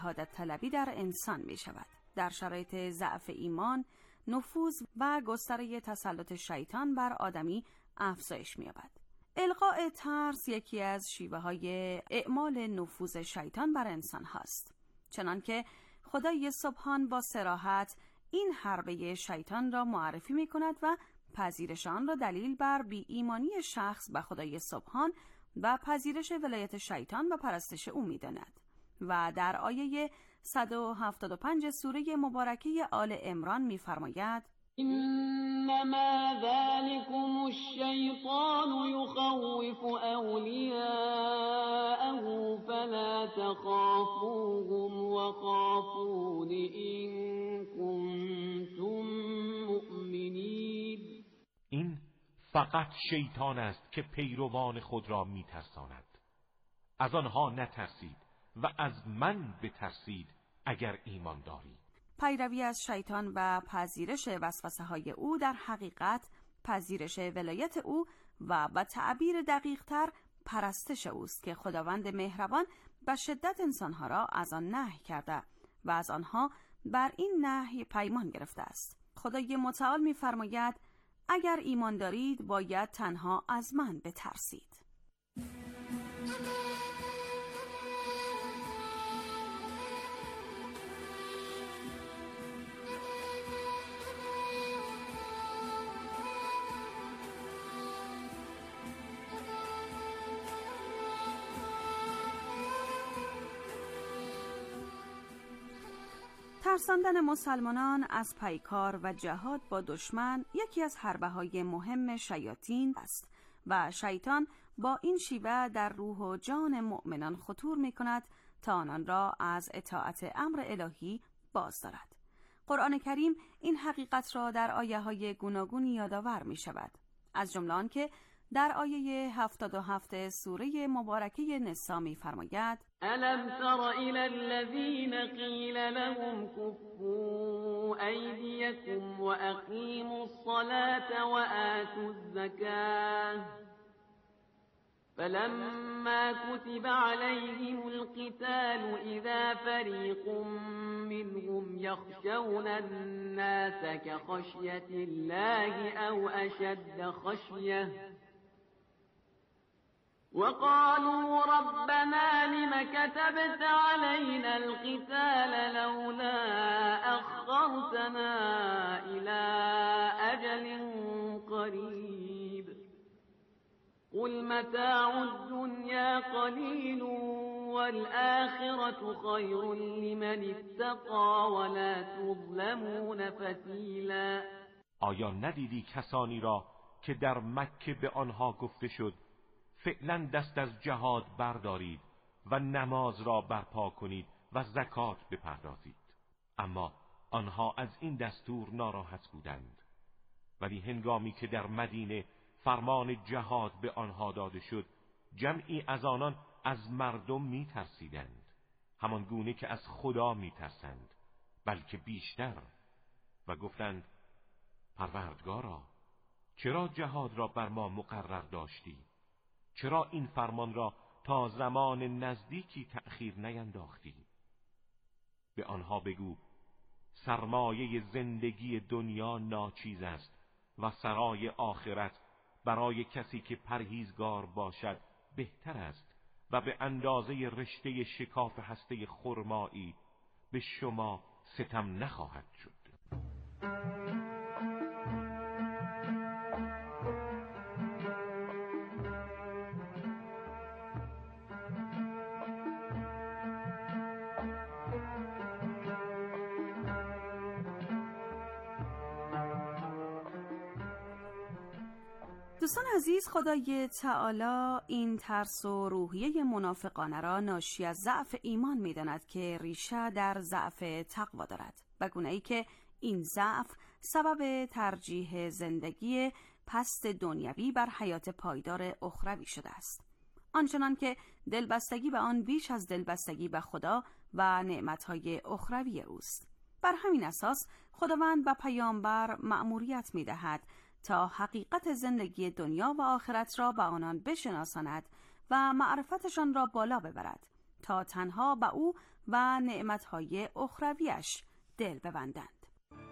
شهادت طلبی در انسان می شود. در شرایط ضعف ایمان، نفوذ و گستره تسلط شیطان بر آدمی افزایش می یابد. القاء ترس یکی از شیوه های اعمال نفوذ شیطان بر انسان هاست. چنانکه خدای سبحان با صراحت این حربه شیطان را معرفی می کند و پذیرش آن را دلیل بر بی ایمانی شخص به خدای سبحان و پذیرش ولایت شیطان و پرستش او می داند. و در آیه 175 سوره مبارکه آل عمران می فرماید: انما ذلكم الشیطان یخوف اولیاءه فلا تخافوهم وخافون ان کنتم مؤمنین. این فقط شیطان است که پیروان خود را میترساند. از آنها نترسید و از من بترسید اگر ایمان دارید. پیروی از شیطان و پذیرش وسوسه های او در حقیقت پذیرش ولایت او و تعبیر دقیق تر پرستش اوست که خداوند مهربان به شدت انسانها را از آن نهی کرده و از آنها بر این نهی پیمان گرفته است. خدای متعال می فرماید اگر ایمان دارید باید تنها از من بترسید. ترساندن مسلمانان از پیکار و جهاد با دشمن یکی از حربه‌های مهم شیاطین است و شیطان با این شیوه در روح و جان مؤمنان خطور می‌کند تا آنان را از اطاعت امر الهی باز دارد. قرآن کریم این حقیقت را در آیه‌های گوناگونی یادآور می‌شود. از جمله آنکه در آیه 77 سوره مبارکه نساء می‌فرماید: الم تر إلی الذین قیل لهم کفوا ایدیکم واقیموا الصلاة وآتوا الزکاة فلما كتب عليهم القتال إذا فريق منهم يخشون الناس كخشية الله أو أشد خشية وقالوا ربنا لم كتبت علينا القتال لولا أخرتنا إلى أجل قريب قل متاع الدنيا قليل والآخرة خير لمن اتقى ولا تظلمون فتیلا. آیا ندیدی کسانی را که در مکه به آنها گفته شد فعلا دست از جهاد بردارید و نماز را برپا کنید و زکات بپردازید، اما آنها از این دستور ناراحت بودند، ولی هنگامی که در مدینه فرمان جهاد به آنها داده شد جمعی از آنان از مردم می ترسیدند، همان گونه که از خدا می ترسند بلکه بیشتر، و گفتند پروردگارا چرا جهاد را بر ما مقرر داشتی؟ چرا این فرمان را تا زمان نزدیکی تأخیر نینداختی؟ به آنها بگو سرمایه زندگی دنیا ناچیز است و سرای آخرت برای کسی که پرهیزگار باشد بهتر است و به اندازه رشته شکاف هسته خرمایی به شما ستم نخواهد شد. دوستان عزیز، خدای تعالی این ترس و روحیه منافقانه را ناشی از ضعف ایمان می‌داند که ریشه در ضعف تقوا دارد و گونه‌ای که این ضعف سبب ترجیح زندگی پست دنیوی بر حیات پایدار اخروی شده است، آنچنان که دلبستگی به آن بیش از دلبستگی به خدا و نعمت‌های اخروی اوست. بر همین اساس خداوند به پیامبر مأموریت می‌دهد تا حقیقت زندگی دنیا و آخرت را به آنان بشناساند و معرفتشان را بالا ببرد تا تنها به او و نعمتهای اخرویش دل ببندند.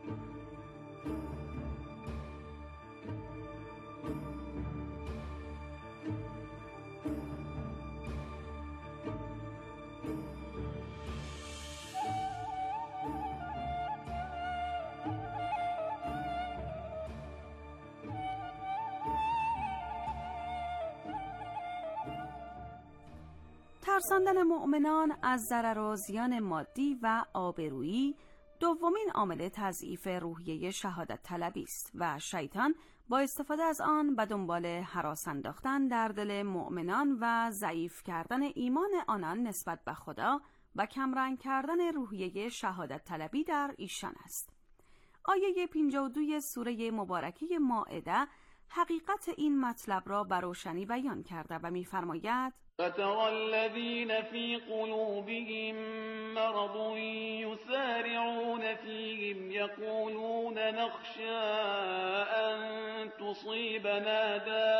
ترساندن مؤمنان از ضرر و زیان مادی و آبرویی دومین عامل تضعیف روحیه شهادت طلبی است و شیطان با استفاده از آن به دنبال هراس انداختن در دل مؤمنان و ضعیف کردن ایمان آنان نسبت به خدا و کمرنگ کردن روحیه شهادت طلبی در ایشان است. آیه 52 سوره مبارکه مائده حقیقت این مطلب را به روشنی بیان کرده و می‌فرماید: فَتَرَى الَّذِينَ فِي قُلُوبِهِم مَّرَضٌ يُسَارِعُونَ فِيهِمْ يَقُولُونَ نَخْشَىٰ أَن تُصِيبَنَا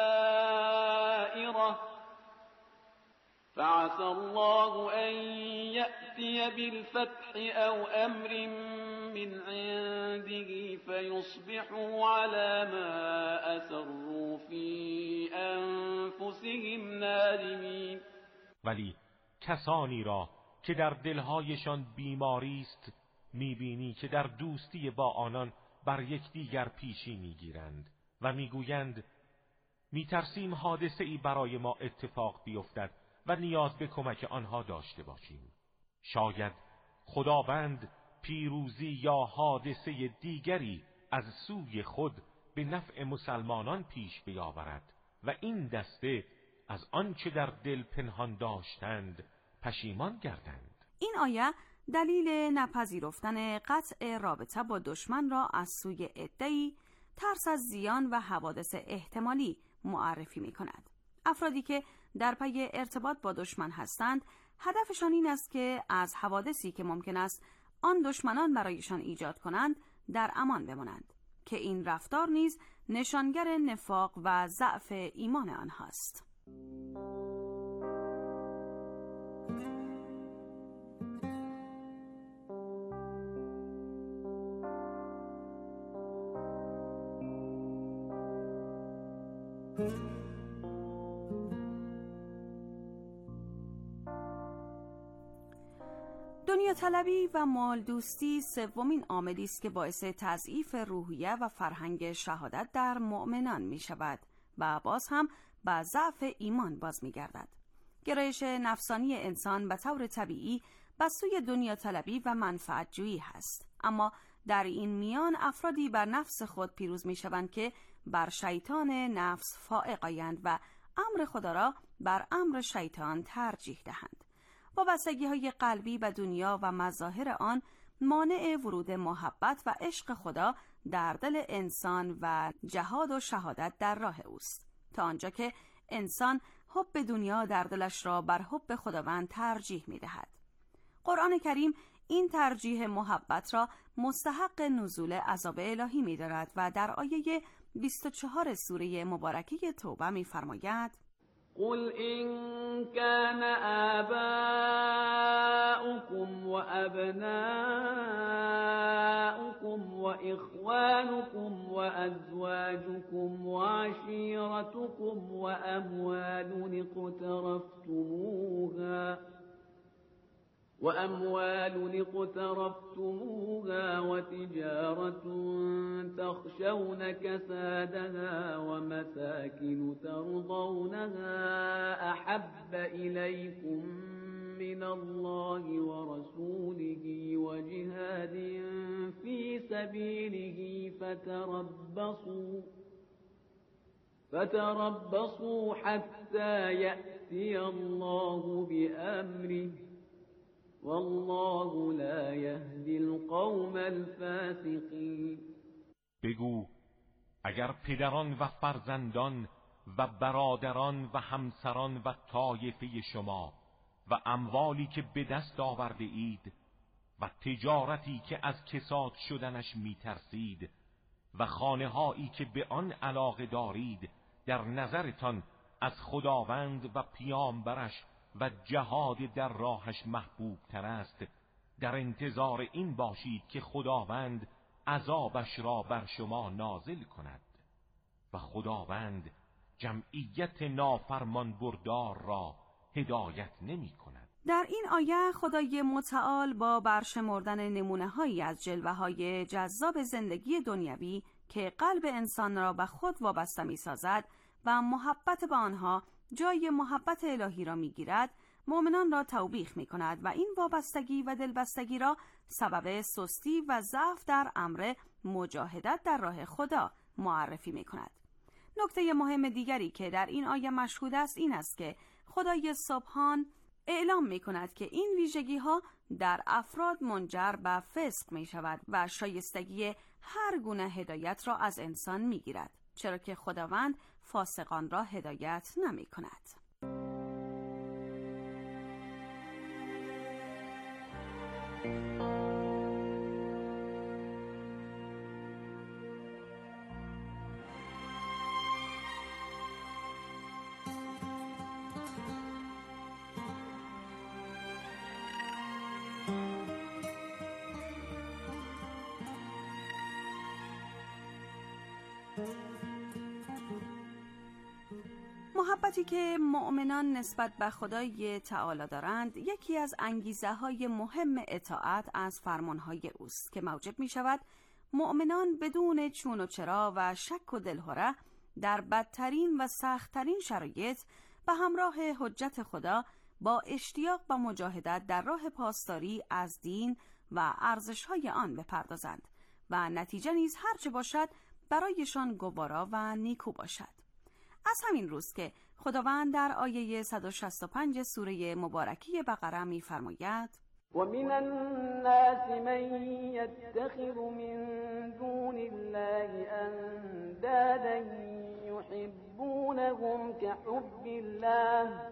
دَائِرَةٌ فَعَسَى اللَّهُ أَن يَأْتِيَ بِالْفَتْحِ أَوْ أَمْرٍ من عنده فيصبحوا على ما أسروا في أنفسهم نادمين. ولی کسانی را که در دلهایشان بیماری است میبینی که در دوستی با آنان بر یکدیگر پیشی میگیرند و میگویند میترسیم حادثه‌ای برای ما اتفاق بیفتد و نیاز به کمک آنها داشته باشیم. شاید خداوند پیروزی یا حادثه دیگری از سوی خود به نفع مسلمانان پیش بیاورد و این دسته از آنچه در دل پنهان داشتند پشیمان گردند. این آیه دلیل نپذیرفتن قطع رابطه با دشمن را از سوی عده‌ای ترس از زیان و حوادث احتمالی معرفی می کند. افرادی که در پی ارتباط با دشمن هستند هدفشان این است که از حوادثی که ممکن است آن دشمنان برایشان ایجاد کنند در امان بمانند که این رفتار نیز نشانگر نفاق و ضعف ایمان آنهاست. دنیا طلبی و مال دوستی سومین عاملی است که باعث تضعیف روحیه و فرهنگ شهادت در مؤمنان می شود و باز هم به ضعف ایمان باز می گردد. گرایش نفسانی انسان به طور طبیعی به سوی دنیا طلبی و منفعت جویی هست، اما در این میان افرادی بر نفس خود پیروز می شوند که بر شیطان نفس فائق آیند و امر خدا را بر امر شیطان ترجیح دهند. وابستگی‌های قلبی به دنیا و مظاهر آن مانع ورود محبت و عشق خدا در دل انسان و جهاد و شهادت در راه اوست، تا آنجا که انسان حب دنیا در دلش را بر حب خداوند ترجیح می‌دهد. قرآن کریم این ترجیح محبت را مستحق نزول عذاب الهی می‌دارد و در آیه 24 سوره مبارکه توبه می‌فرماید: قل إن كان آباؤكم وأبناؤكم وإخوانكم وأزواجكم وعشيرتكم وأموال اقترفتموها وتجارة تخشون كسادها ومساكن ترضونها أحب إليكم من الله ورسوله وجهاد في سبيله فتربصوا حتى يأتي الله بأمره والله لا يهدي القوم الفاسقين. بگو اگر پدران و فرزندان و برادران و همسران و طایفه شما و اموالی که به دست آورده اید و تجارتی که از کساد شدنش میترسید و خانه‌هایی که به آن علاقه دارید در نظرتان از خداوند و پیامبرش و جهاد در راهش محبوب تر است، در انتظار این باشید که خداوند عذابش را بر شما نازل کند و خداوند جمعیت نافرمان بردار را هدایت نمی کند. در این آیه خدای متعال با برشمردن نمونه‌هایی از جلوه‌های جذاب زندگی دنیوی که قلب انسان را به خود وابسته می‌سازد و محبت به آنها جای محبت الهی را می‌گیرد، مؤمنان را توبیخ می‌کند و این وابستگی و دلبستگی را سبب سستی و ضعف در امر مجاهدت در راه خدا معرفی می‌کند. نکته مهم دیگری که در این آیه مشهود است این است که خدای سبحان اعلام می‌کند که این ویژگی‌ها در افراد منجر به فسق می‌شود و شایستگی هر گونه هدایت را از انسان می‌گیرد، چرا که خداوند فاسقان را هدایت نمی‌کند. محبتی که مؤمنان نسبت به خدای تعالی دارند یکی از انگیزه‌های مهم اطاعت از فرمانهای اوست که موجب می‌شود مؤمنان بدون چون و چرا و شک و دلهره در بدترین و سختترین شرایط به همراه حجت خدا با اشتیاق و مجاهدت در راه پاسداری از دین و ارزش‌های آن بپردازند و نتیجه نیز هرچه باشد برایشان گوارا و نیکو باشد. از همین روز که خداوند در آیه 165 سوره مبارکه بقره می‌فرماید: و من الناس من يتخذ من دون الله اندادا يحبونهم كحب الله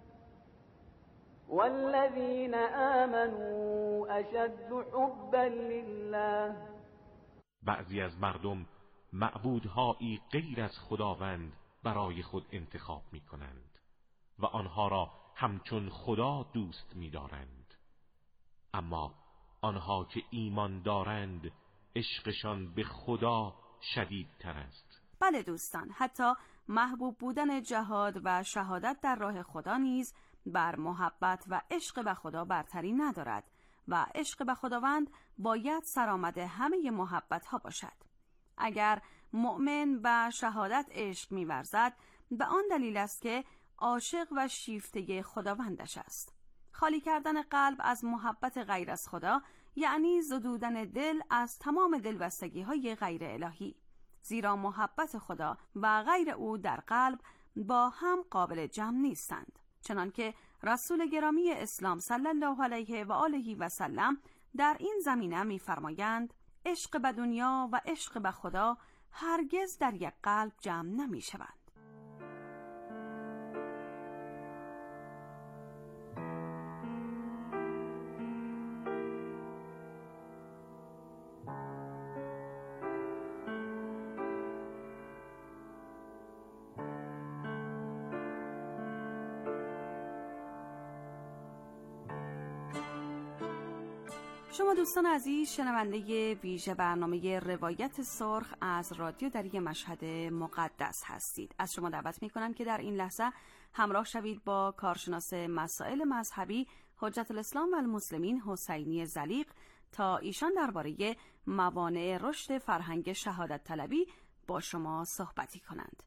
والذين آمنوا اشد حبا لله. بعضی از مردم معبودهایی غیر از خداوند برای خود انتخاب می کنند و آنها را همچون خدا دوست می دارند، اما آنها که ایمان دارند عشقشان به خدا شدیدتر است. بله دوستان، حتی محبوب بودن جهاد و شهادت در راه خدا نیز بر محبت و عشق به خدا برتری ندارد و عشق به خداوند باید سرآمد همه محبت ها باشد. اگر مؤمن به شهادت عشق می‌ورزد به آن دلیل است که عاشق و شیفته خداوندش است. خالی کردن قلب از محبت غیر از خدا یعنی زدودن دل از تمام دلبستگی‌های غیر الهی، زیرا محبت خدا و غیر او در قلب با هم قابل جمع نیستند، چنانکه رسول گرامی اسلام صلی الله علیه و آله و سلم در این زمینه می‌فرمایند: عشق به دنیا و عشق به خدا هرگز در یک قلب جمع نمی شوند. شما دوستان عزیز شنونده ویژه برنامه روایت سرخ از رادیو دری مشهد مقدس هستید. از شما دعوت می‌کنم که در این لحظه همراه شوید با کارشناس مسائل مذهبی حجت الاسلام و المسلمین حسینی زلیق تا ایشان درباره موانع رشد فرهنگ شهادت طلبی با شما صحبتی کنند.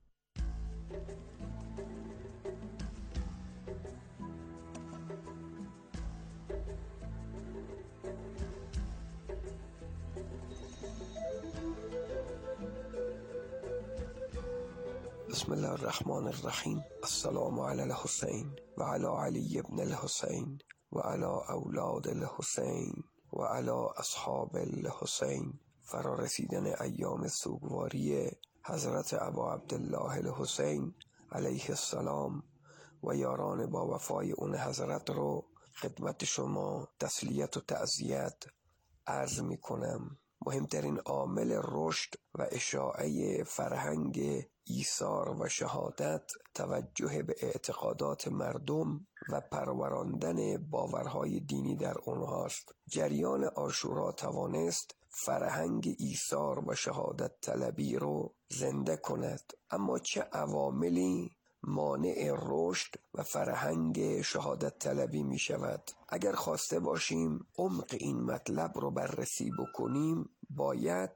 بسم الله الرحمن الرحیم. السلام علی الحسین و علی علی ابن الحسین و علی اولاد الحسین و علی اصحاب الحسین. فرا رسیدن ایام سوگواری حضرت ابا عبدالله الحسین علیه السلام و یاران با وفای اون حضرت رو خدمت شما تسلیت و تعزیت عرض می کنم. مهمترین عامل رشد و اشاعه فرهنگ ایثار و شهادت توجه به اعتقادات مردم و پروراندن باورهای دینی در اونهاست. جریان عاشورا توانست فرهنگ ایثار و شهادت طلبی رو زنده کند. اما چه عواملی مانع رشد و فرهنگ شهادت طلبی می شود؟ اگر خواسته باشیم عمق این مطلب رو بررسی بکنیم، باید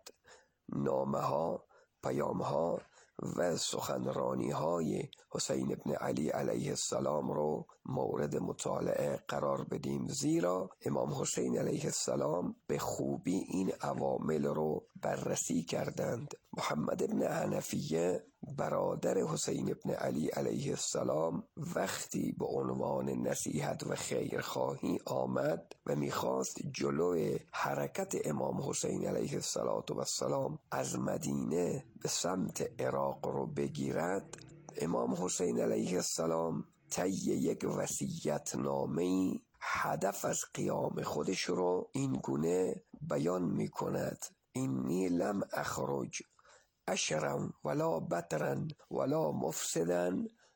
نامه ها، پیام ها و سخنرانی های حسین ابن علی علیه السلام رو مورد مطالعه قرار بدیم، زیرا امام حسین علیه السلام به خوبی این عوامل رو بررسی کردند. محمد ابن حنفیه برادر حسین ابن علی علیه السلام وقتی به عنوان نصیحت و خیرخواهی آمد و میخواست جلوی حرکت امام حسین علیه السلام از مدینه به سمت عراق رو بگیرد، امام حسین علیه السلام طی یک وصیت نامه‌ای هدف از قیام خودش رو این گونه بیان می کند: اینی لم اخرج اشرا ولا بطرا ولا مفسدا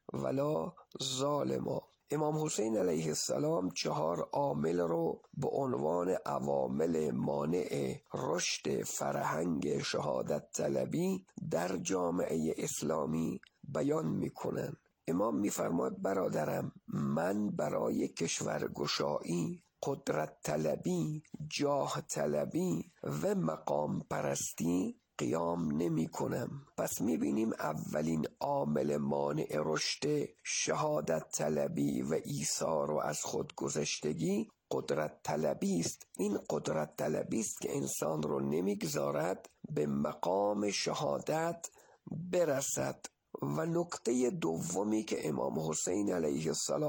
ولا ظالما. امام حسین علیه السلام 4 عامل رو به عنوان عوامل مانع رشد فرهنگ شهادت طلبی در جامعه اسلامی بیان میکنن. امام میفرماد برادرم، من برای کشورگشایی، قدرت طلبی، جاه طلبی و مقام پرستی قیام نمی کنم. پس می بینیم اولین عامل مانع رشد شهادت طلبی و ایثار و از خودگذشتگی قدرت طلبی است. این قدرت طلبی است که انسان رو نمیگذارد به مقام شهادت برسد. و نکته دومی که امام حسین علیه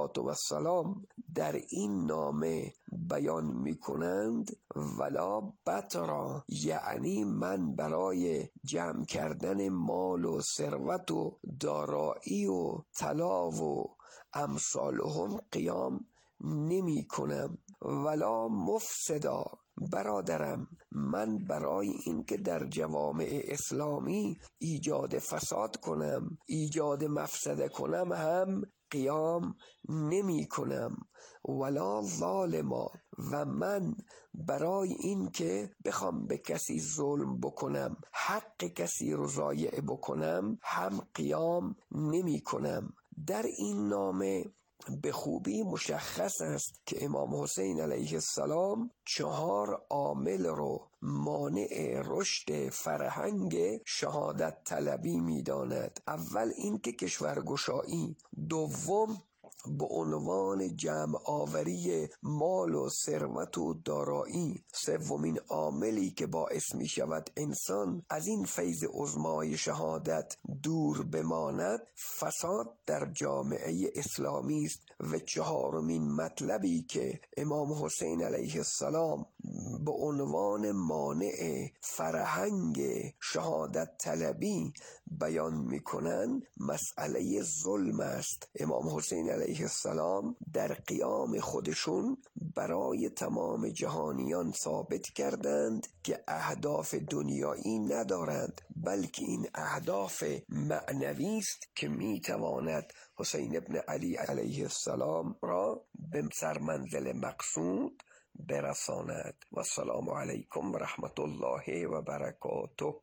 السلام در این نامه بیان می کنند ولا بطرا، یعنی من برای جمع کردن مال و ثروت و دارایی و طلا و امثالهم قیام نمی کنم. ولا مفسدا، برادرم، من برای اینکه در جوامع اسلامی ایجاد فساد کنم، ایجاد مفسده کنم هم قیام نمی کنم. ولا ظالما، و من برای اینکه بخوام به کسی ظلم بکنم، حق کسی رو ضایع بکنم هم قیام نمی کنم. در این نامه به خوبی مشخص است که امام حسین علیه السلام 4 عامل رو مانع رشد فرهنگ شهادت طلبی می داند. اول اینکه کشورگشایی، دوم به عنوان جمع آوری مال و ثروت و دارایی، سومین عاملی که باعث می شود انسان از این فیض عظمای شهادت دور بماند فساد در جامعه اسلامی است. و 4مین مطلبی که امام حسین علیه السلام به عنوان مانع فرهنگ شهادت طلبی بیان می کنند مسئله ظلم است. امام حسین علیه السلام در قیام خودشون برای تمام جهانیان ثابت کردند که اهداف دنیایی ندارند، بلکه این اهداف معنوی است که می تواند حسین ابن علی علیه السلام را به سرمنزل مقصود برساند. و السلام علیکم و رحمت الله و برکاته.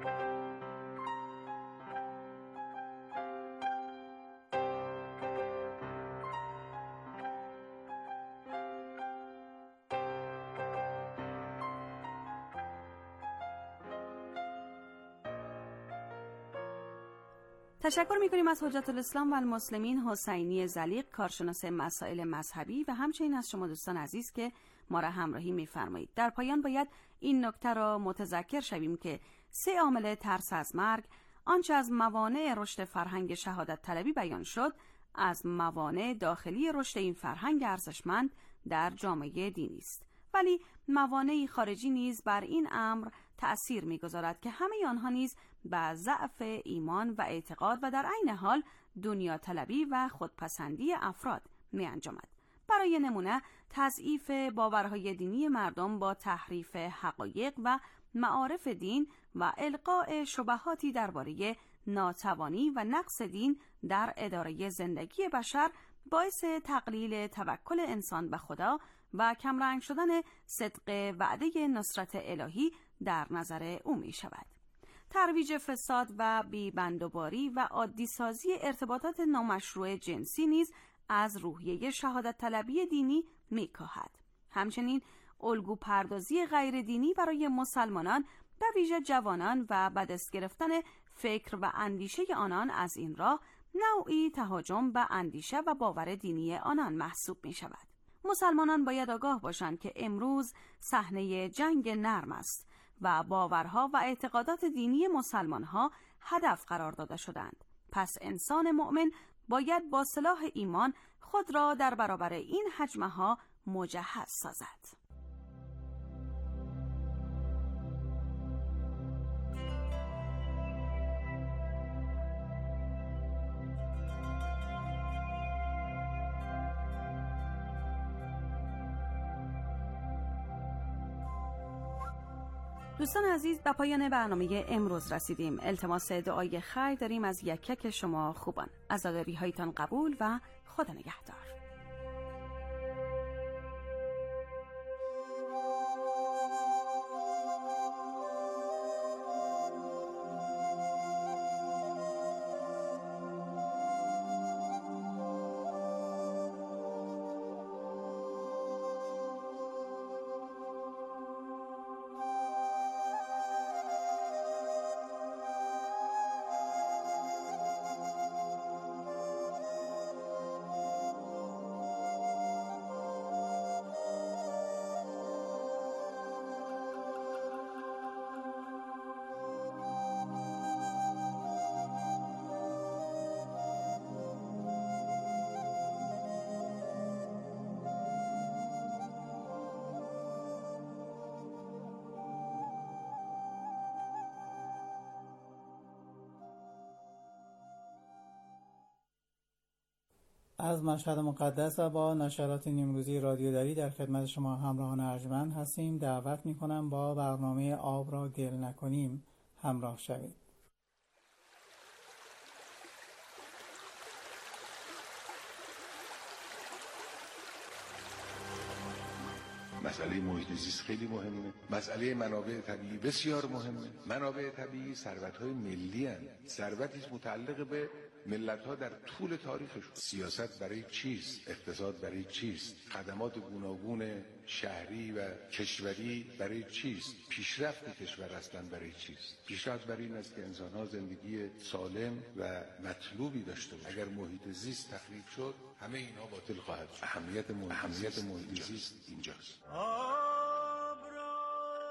تشکر می‌کنیم از حجت الاسلام و المسلمین حسینی زلیق، کارشناس مسائل مذهبی، و همچنین از شما دوستان عزیز که ما را همراهی می‌فرمایید. در پایان باید این نکته را متذکر شویم که 3 عامل ترس از مرگ، آنچه از موانع رشد فرهنگ شهادت طلبی بیان شد، از موانع داخلی رشد این فرهنگ ارزشمند در جامعه دینی است. ولی موانعی خارجی نیز بر این امر تأثیر می‌گذارد که همه آنها نیز به ضعف ایمان و اعتقاد و در عین حال دنیا طلبی و خودپسندی افراد می‌انجامد. برای نمونه تضعیف باورهای دینی مردم با تحریف حقایق و معارف دین و القاء شبهاتی درباره ناتوانی و نقص دین در اداره زندگی بشر باعث تقلیل توکل انسان به خدا و کمرنگ شدن صدق وعده نصرت الهی در نظر او می شود. ترویج فساد و بی‌بندوباری و عادی‌سازی ارتباطات نامشروع جنسی نیز از روحیه شهادت طلبی دینی می‌کاهد. همچنین الگو پردازی غیر دینی برای مسلمانان به ویژه جوانان و بدست گرفتن فکر و اندیشه آنان از این راه نوعی تهاجم به اندیشه و باور دینی آنان محسوب می شود. مسلمانان باید آگاه باشند که امروز صحنه جنگ نرم است و باورها و اعتقادات دینی مسلمانها هدف قرار داده شدند. پس انسان مؤمن باید با سلاح ایمان خود را در برابر این هجمه ها مجهز سازد. دوستان عزیز، به پایان برنامه امروز رسیدیم. التماس دعای خیر داریم از یک شما خوبان. عزاداری هایتان قبول و خدا نگهدار. از مشهد مقدس و با نشرات نیمروزی رادیو دری در خدمت شما همراهان ارجمند هستیم. دعوت می‌کنم با برنامه آب را گل نکنیم همراه شوید. مسئله محیط زیست خیلی مهمه. مسئله منابع طبیعی بسیار مهمه. منابع طبیعی ثروت‌های ملی هستند. ثروتی متعلق به ملت‌ها در طول تاریخشون. سیاست برای چیست؟ اقتصاد برای چیست؟ خدمات گوناگون شهری و کشوری برای چیست؟ پیشرفت کشور اصلا برای چیست؟ پیشرفت برای این است که انسان‌ها زندگی سالم و مطلوبی داشته باشند. اگر محیط زیست تخریب شد، همه اینا باطل خواهد شد. اهمیت محیط زیست اینجاست. آب را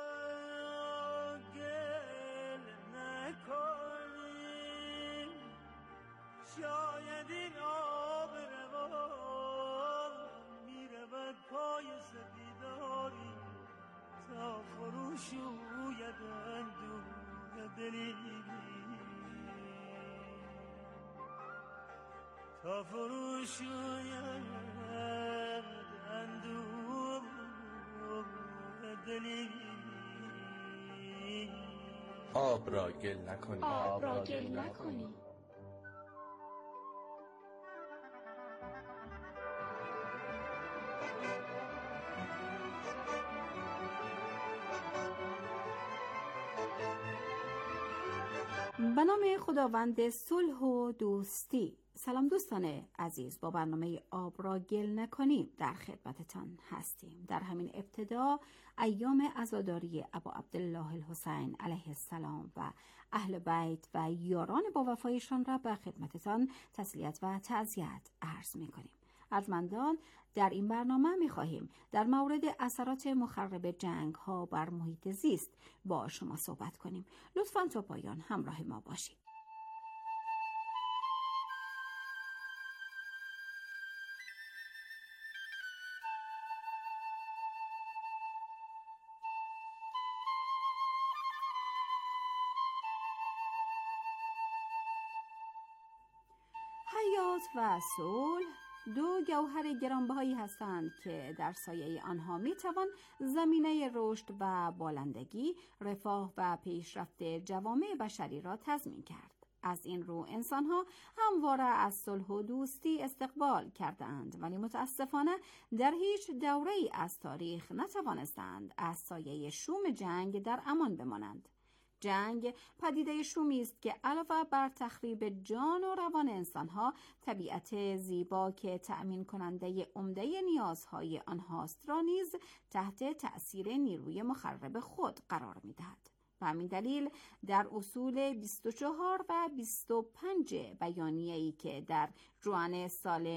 گل نکنیم، شاید این آب روان میرود پای سپیداری تا فروشوید اندوه دلی، تا فروشوید اندوه دلی. آب را گل نکنی. آب را گل نکنی. به نام خداوند صلح و دوستی. سلام دوستان عزیز، با برنامه آب را گل نکنیم در خدمتتان هستیم. در همین ابتدا ایام عزاداری ابا عبدالله الحسین علیه السلام و اهل بیت و یاران با وفایشان را به خدمتتان تسلیت و تعزیت عرض می‌کنیم. ارجمندان، در این برنامه می‌خواهیم در مورد اثرات مخرب جنگ‌ها بر محیط زیست با شما صحبت کنیم. لطفاً تا پایان همراه ما باشید. حیات و صلح دو گوهر گرانبهایی هستند که در سایه آنها میتوان زمینه رشد و بالندگی، رفاه و پیشرفت جوامع بشری را تضمین کرد. از این رو انسانها همواره از صلح و دوستی استقبال کردند، ولی متاسفانه در هیچ دوره‌ای از تاریخ نتوانستند از سایه شوم جنگ در امان بمانند. جنگ پدیده شومی است که علاوه بر تخریب جان و روان انسانها، طبیعت زیبا که تأمین کننده عمده نیازهای آنهاست را نیز تحت تأثیر نیروی مخرب خود قرار می‌دهد. و همین دلیل در اصول 24 و 25 بیانیه‌ای که در ژوئن سال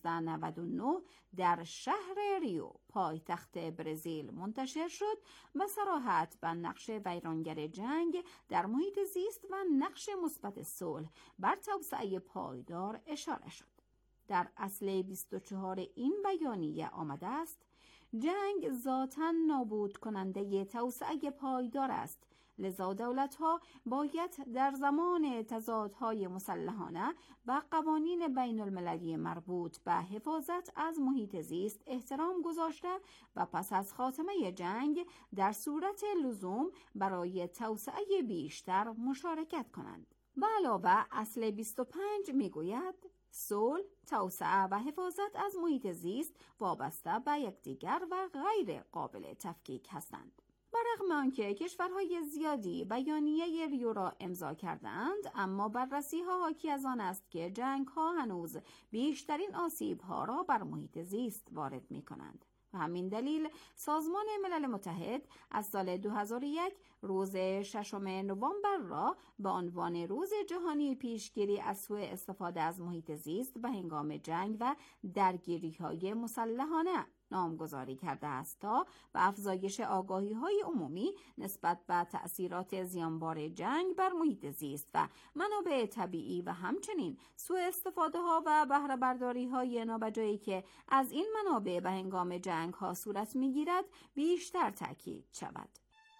1999 در شهر ریو پایتخت برزیل منتشر شد و صراحت به نقش ویرانگر جنگ در محیط زیست و نقش مثبت صلح بر توسعه پایدار اشاره شد. در اصل 24 این بیانیه آمده است: جنگ ذاتاً نابود کننده توسعه پایدار است، لذا دولت‌ها باید در زمان تضادهای مسلحانه و قوانین بین المللی مربوط به حفاظت از محیط زیست احترام گذاشته و پس از خاتمه جنگ در صورت لزوم برای توسعه بیشتر مشارکت کنند. به علاوه اصل 25 میگوید صلح، توسعه و حفاظت از محیط زیست وابسته به یکدیگر و غیر قابل تفکیک هستند. برغم آنکه کشورهای زیادی بیانیه ریو را امضا کردند، اما بررسی‌ها حاکی از آن است که جنگ‌ها هنوز بیشترین آسیب‌ها را بر محیط زیست وارد می‌کنند. و همین دلیل سازمان ملل متحد از سال 2001 روز 6 نوامبر را به عنوان روز جهانی پیشگیری از سوء استفاده از محیط زیست به هنگام جنگ و درگیری‌های مسلحانه نامگذاری کرده است تا به افزایش آگاهی‌های عمومی نسبت به تأثیرات زیانبار جنگ بر محیط زیست و منابع طبیعی و همچنین سوء استفاده‌ها و بهره برداری‌های نابجایی که از این منابع به هنگام جنگ‌ها صورت می‌گیرد بیشتر تأکید شود.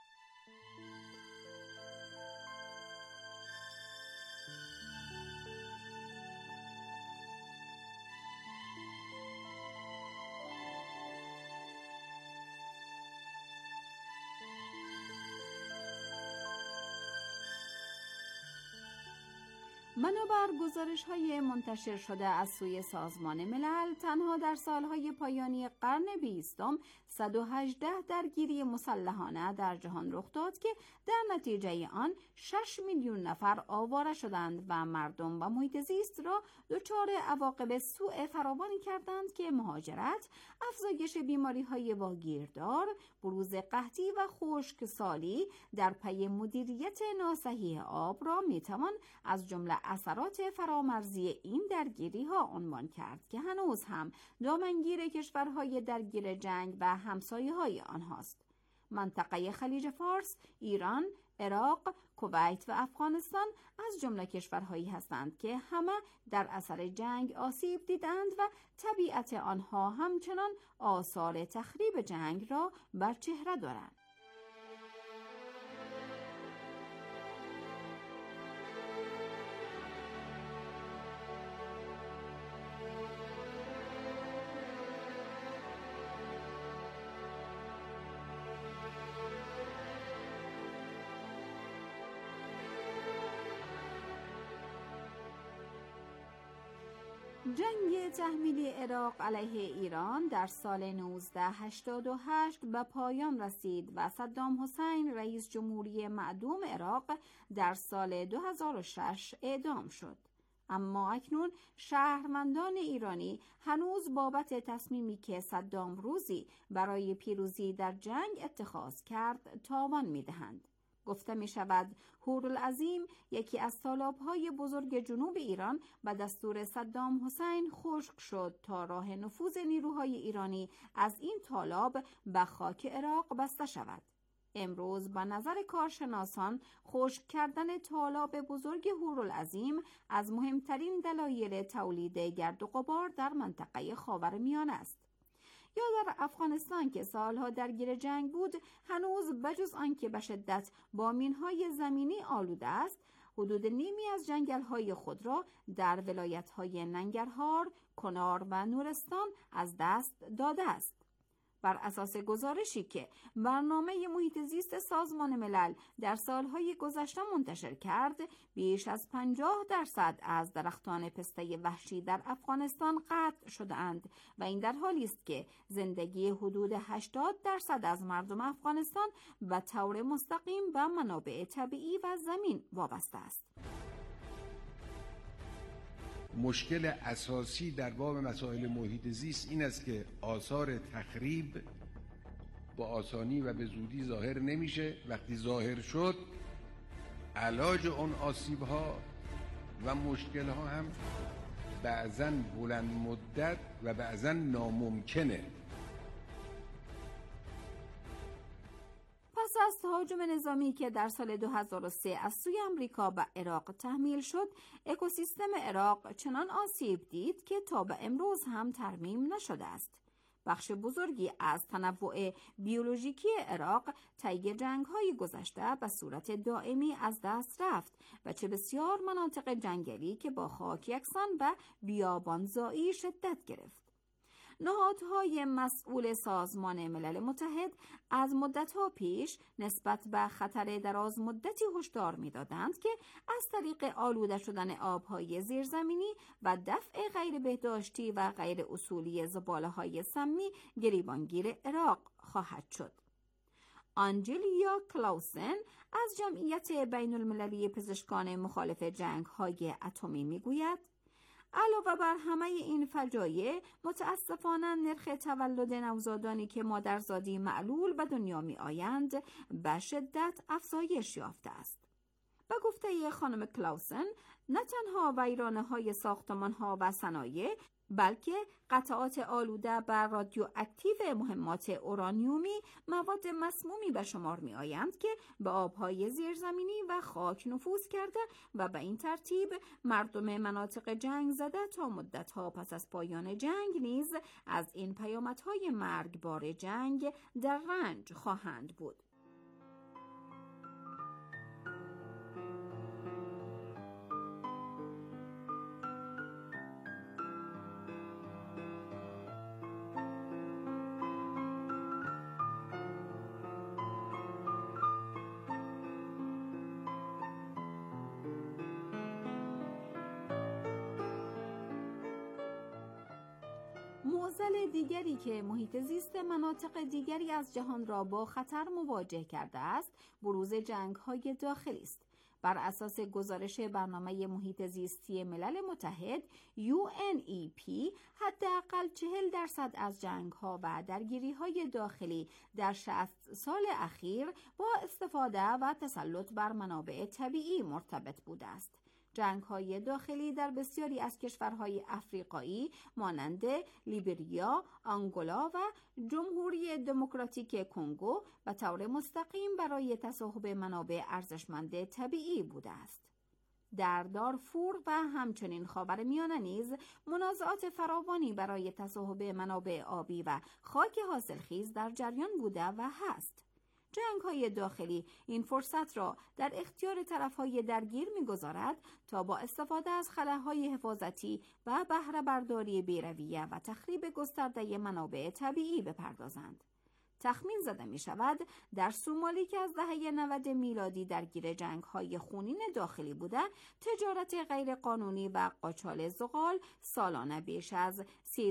بنابر گزارش‌های منتشر شده از سوی سازمان ملل، تنها در سالهای پایانی قرن 20 118 درگیری مسلحانه در جهان رخ داد که در نتیجه آن 6 میلیون نفر آواره شدند و مردم و محیط زیست را دچار عواقب سوء فراوانی کردند که مهاجرت، افزایش بیماری‌های واگیردار، بروز قحطی و خشکسالی در پی مدیریت ناصحیح آب را میتوان از جمله اثرات فرامرزی این درگیری ها عنوان کرد که هنوز هم دامنگیر کشورهای درگیر جنگ و همسایه های آنهاست. منطقه خلیج فارس، ایران، عراق، کویت و افغانستان از جمله کشورهایی هستند که همه در اثر جنگ آسیب دیدند و طبیعت آنها همچنان آثار تخریب جنگ را بر چهره دارند. جنگ تحمیلی عراق علیه ایران در سال 1988 به پایان رسید و صدام حسین رئیس جمهوری معدوم عراق در سال 2006 اعدام شد. اما اکنون شهروندان ایرانی هنوز بابت تصمیمی که صدام روزی برای پیروزی در جنگ اتخاذ کرد تاوان می‌دهند. گفته می شود هورالعظیم، یکی از تالاب‌های بزرگ جنوب ایران، به دستور صدام حسین خشک شد تا راه نفوذ نیروهای ایرانی از این تالاب به خاک عراق بسته شود. امروز به نظر کارشناسان خشک کردن تالاب بزرگ هورالعظیم از مهمترین دلایل تولید گرد و غبار در منطقه خاورمیانه است. یا در افغانستان که سالها درگیر جنگ بود، هنوز بجز آنکه به شدت با مینهای زمینی آلوده است، حدود نیمی از جنگل‌های خود را در ولایت‌های ننگرهار، کنار و نورستان از دست داده است. بر اساس گزارشی که برنامه محیط زیست سازمان ملل در سالهای گذشته منتشر کرد، بیش از 50% از درختان پسته وحشی در افغانستان قطع شده‌اند و این در حالی است که زندگی حدود 80% از مردم افغانستان به طور مستقیم به منابع طبیعی و زمین وابسته است. مشکل اساسی در باب مسائل محیط زیست این است که آثار تخریب با آسانی و به زودی ظاهر نمیشه. وقتی ظاهر شد، علاج اون آسیب‌ها و مشکل‌ها هم بعضاً بلند مدت و بعضاً ناممکنه. پس از تهاجم نظامی که در سال 2003 از سوی امریکا به عراق تحمیل شد، اکوسیستم عراق چنان آسیب دید که تا به امروز هم ترمیم نشده است. بخش بزرگی از تنوع بیولوژیکی عراق طی جنگ‌های گذشته به صورت دائمی از دست رفت و چه بسیار مناطق جنگلی که با خاک یکسان و بیابانزایی شدت گرفت. نهادهای مسئول سازمان ملل متحد از مدت‌ها پیش نسبت به خطر دراز مدتی هشدار می‌دادند که از طریق آلوده شدن آب‌های زیرزمینی و دفع غیر بهداشتی و غیر اصولی زباله‌های سمی گریبانگیر عراق خواهد شد. آنجلیا کلاوسن از جمعیت بین المللی پزشکان مخالف جنگ‌های اتمی می‌گوید: علاوه بر همه این فجایع، متاسفانه نرخ تولد نوزادانی که مادرزادی معلول به دنیا می آیند به شدت افزایش یافته است. به گفته خانم کلاوسن، نه تنها ویرانه‌های ساختمان‌ها و صنایع، بلکه قطعات آلوده بر رادیواکتیو مهمات اورانیومی مواد مسمومی به شمار می آیند که به آبهای زیرزمینی و خاک نفوذ کرده و به این ترتیب مردم مناطق جنگ زده تا مدتها پس از پایان جنگ نیز از این پیامدهای مرگبار جنگ در رنج خواهند بود. معضل دیگری که محیط زیست مناطق دیگری از جهان را با خطر مواجه کرده است، بروز جنگ‌های داخلی است. بر اساس گزارش برنامه محیط زیستی ملل متحد UNEP، حداقل 40% از جنگ‌ها و درگیری‌های داخلی در 60 سال اخیر با استفاده و تسلط بر منابع طبیعی مرتبط بوده است. جنگ‌های داخلی در بسیاری از کشورهای افریقایی مانند لیبریا، آنگولا و جمهوری دموکراتیک کنگو به طور مستقیم برای تصاحب منابع ارزشمند طبیعی بوده است. در دارفور و همچنین خاورمیانه نیز منازعات فراوانی برای تصاحب منابع آبی و خاک حاصلخیز در جریان بوده و هست. جنگ‌های داخلی این فرصت را در اختیار طرف‌های درگیر می‌گذارد تا با استفاده از خلاهای حفاظتی و بهره برداری بی‌رویه و تخریب گسترده منابع طبیعی بپردازند. تخمین زده می شود در سومالی که از دهه 90 میلادی درگیر جنگ‌های خونین داخلی بوده، تجارت غیرقانونی و قاچال زغال سالانه بیش از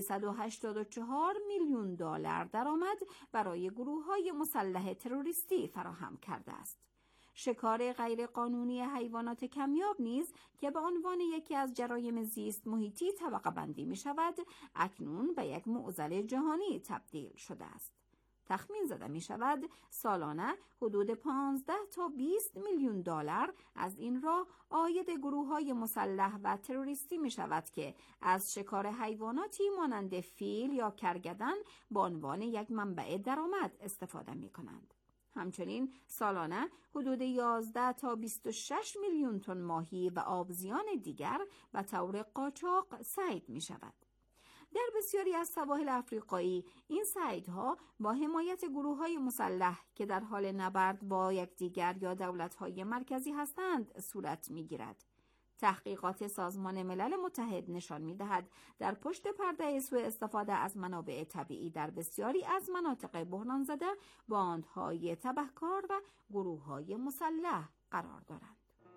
384 میلیون دلار درآمد برای گروه‌های مسلح تروریستی فراهم کرده است. شکار غیرقانونی حیوانات کمیاب نیز که به عنوان یکی از جرایم زیست محیطی طبقه بندی می شود، اکنون به یک معضل جهانی تبدیل شده است. تخمین زده می شود سالانه حدود 15 تا 20 میلیون دلار از این راه عاید گروه‌های مسلح و تروریستی می شود که از شکار حیواناتی مانند فیل یا کرگدن به عنوان یک منبع درآمد استفاده می کنند. همچنین سالانه حدود 11 تا 26 میلیون تن ماهی و آبزیان دیگر به طور قاچاق صید می شود. در بسیاری از سواحل آفریقایی این صیدها با حمایت گروه‌های مسلح که در حال نبرد با یکدیگر یا دولت‌های مرکزی هستند صورت می‌گیرد. تحقیقات سازمان ملل متحد نشان می‌دهد در پشت پرده سوء استفاده از منابع طبیعی در بسیاری از مناطق بحران زده باندهای تبهکار و گروه‌های مسلح قرار دارند.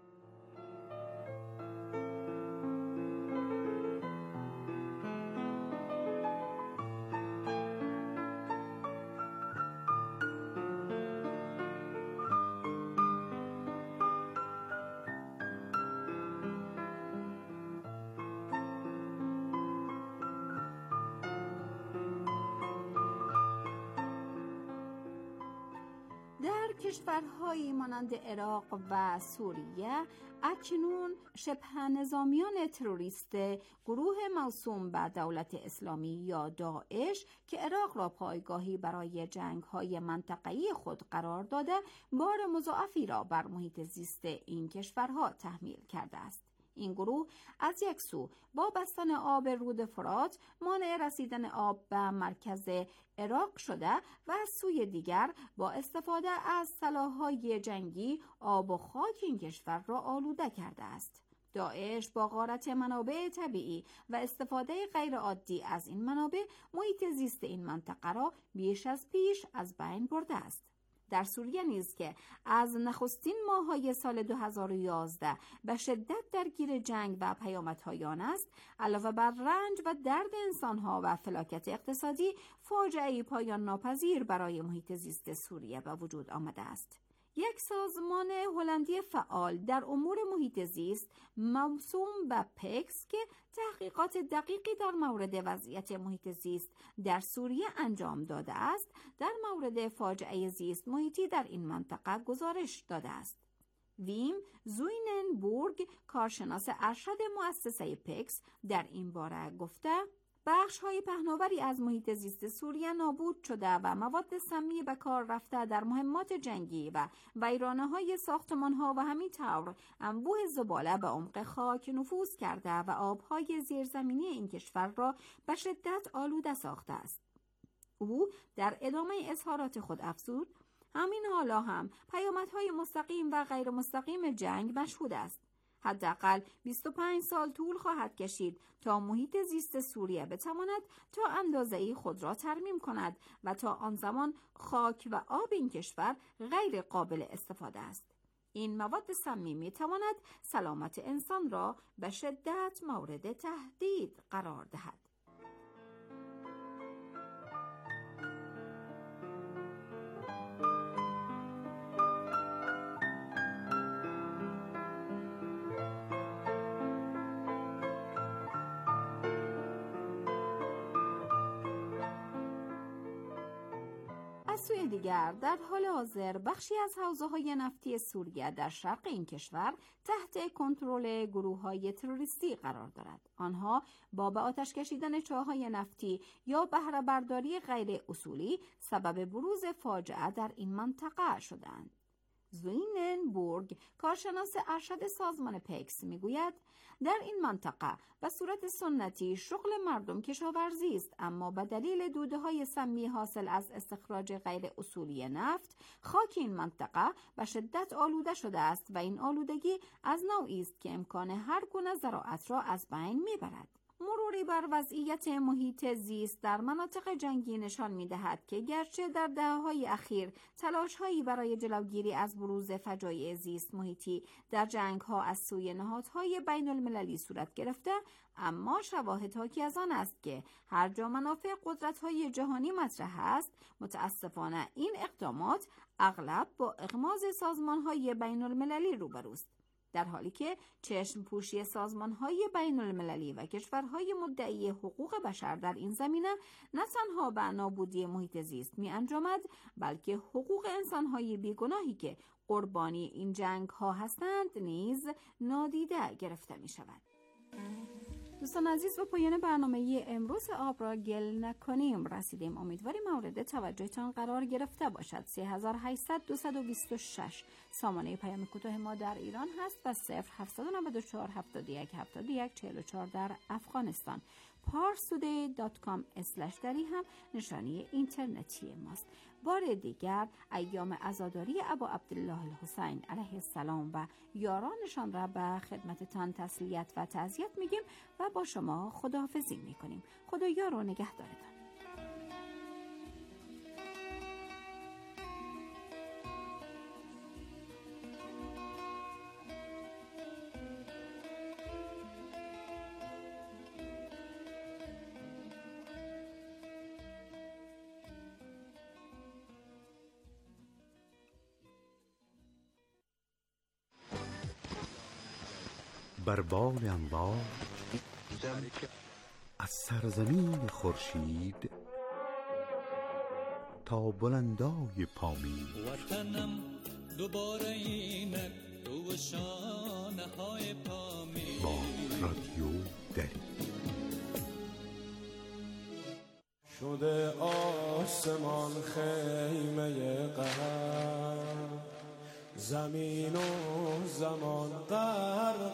در کشورهایی مانند عراق و سوریه اکنون شبه نظامیان تروریست گروه موسوم به دولت اسلامی یا داعش که عراق را پایگاهی برای جنگ‌های منطقه‌ای خود قرار داده بار مضاعفی را بر محیط زیست این کشورها تحمیل کرده است. این گروه از یک سو با بستن آب رود فرات مانع رسیدن آب به مرکز عراق شده و از سوی دیگر با استفاده از سلاح‌های جنگی آب و خاک این کشور را آلوده کرده است. داعش با غارت منابع طبیعی و استفاده غیرعادی از این منابع محیط زیست این منطقه را بیش از پیش از بین برده است. در سوریه نیز که از نخستین ماه‌های سال 2011 به شدت درگیر جنگ و پیامدهای آن است، علاوه بر رنج و درد انسانها و فلاکت اقتصادی، فاجعه‌ای پایان ناپذیر برای محیط زیست سوریه به وجود آمده است. یک سازمان هلندی فعال در امور محیط زیست موسوم به پکس که تحقیقات دقیقی در مورد وضعیت محیط زیست در سوریه انجام داده است، در مورد فاجعه زیست محیطی در این منطقه گزارش داده است. ویم زویننبورگ، کارشناس ارشد مؤسسه پکس، در این باره گفته بخش‌های پهناوری از محیط زیست سوریه نابود شده و مواد سمی به کار رفته در مهمات جنگی و ویرانه‌های ساختمان‌ها و همینطور انبوه زباله به عمق خاک نفوذ کرده و آب‌های زیرزمینی این کشور را به شدت آلوده ساخته است. او در ادامه اظهارات خود افزود: همین حالا هم پیامدهای مستقیم و غیر مستقیم جنگ مشهود است. حداقل 25 سال طول خواهد کشید تا محیط زیست سوریه بتواند تا اندازه‌ای خود را ترمیم کند و تا آن زمان خاک و آب این کشور غیر قابل استفاده است. این مواد سمی می‌تواند سلامت انسان را به شدت مورد تهدید قرار دهد. از سوی دیگر در حال حاضر بخشی از حوزه‌های نفتی سوریه در شرق این کشور تحت کنترل گروه‌های تروریستی قرار دارد. آنها با به آتش کشیدن چاه‌های نفتی یا بهره برداری غیر اصولی سبب بروز فاجعه در این منطقه شدند. زویننبورگ، کارشناس ارشد سازمان پکس، میگوید در این منطقه به صورت سنتی شغل مردم کشاورزی است، اما به دلیل دوده‌های سمی حاصل از استخراج غیر اصولی نفت خاک این منطقه به شدت آلوده شده است و این آلودگی از نوعی است که امکان هر گونه زراعت را از بین میبرد. مروری بر وضعیت محیط زیست در مناطق جنگی نشان می‌دهد که گرچه در دهه‌های اخیر تلاش‌هایی برای جلوگیری از بروز فجایع زیست محیطی در جنگ‌ها از سوی نهادهای بین‌المللی صورت گرفته، اما شواهد حاکی از آن است که هر جا منافع قدرت‌های جهانی مطرح است، متأسفانه این اقدامات اغلب با اغماض سازمان‌های بین‌المللی روبروست. در حالی که چشم پوشی سازمان‌های بین‌المللی و کشورهای مدعی حقوق بشر در این زمینه نه تنها به نابودی محیط زیست می‌انجامد، بلکه حقوق انسان‌های بیگناهی که قربانی این جنگ‌ها هستند نیز نادیده گرفته می‌شود. دوستان عزیز، به پایان برنامه امروز آب را گل نکنیم رسیدیم. امیدواریم مورد توجهتان قرار گرفته باشد. 3800-226 سامانه پیام کوتاه ما در ایران هست و 0794 71 71 44 در افغانستان. parstoday.com/dari هم نشانی اینترنتی ماست. بار دیگر ایام عزاداری ابا عبدالله الحسین علیه السلام و یارانشان را به خدمتتان تسلیت و تعزیت میگیم و با شما خداحافظی میکنیم. خدا یار و نگهدارتان. بر بال انوار از سرزمین خورشید تا بلندای پامیر، وطنم دوباره اینک تو شانه های پامیر. با رادیو دری شده آسمان خیمه قهر، زمین و زمان غرق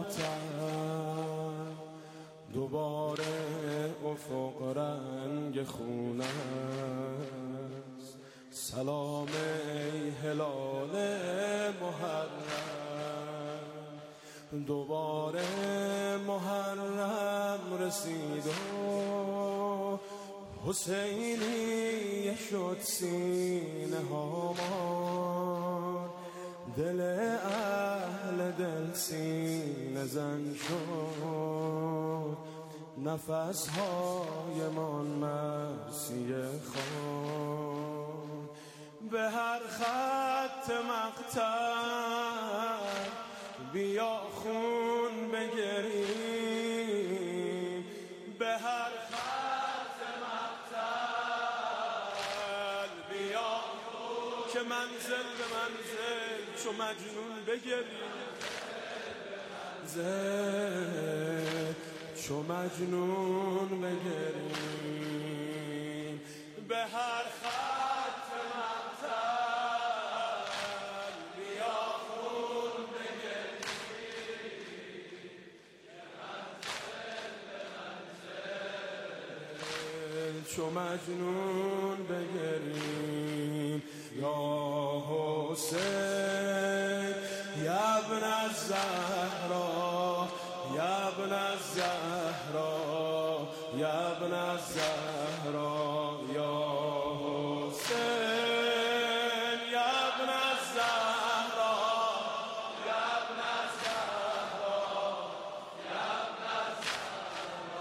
ماتم، دوباره افق رنگ خونه است. سلام ای هلال محرم، دوباره محرم رسید و حسینی شد سینه هامان. دل اهل دل سینه زن شد، نفس های من مرسی خوان. به هر خط مقتل بیا خون بگریم، به هر خط مقتل بیا که منزل به منزل چو مجنون بگریم، چو مجنون بگریم. به هر خط مقتل بیا خون بگریم، چو مجنون بگریم. یا حسین یا ابن الزهرا، یا ابن الزهرا، یا ابن الزهرا. یا حسین یا ابن الزهرا، یا ابن الزهرا، یا ابن الزهرا.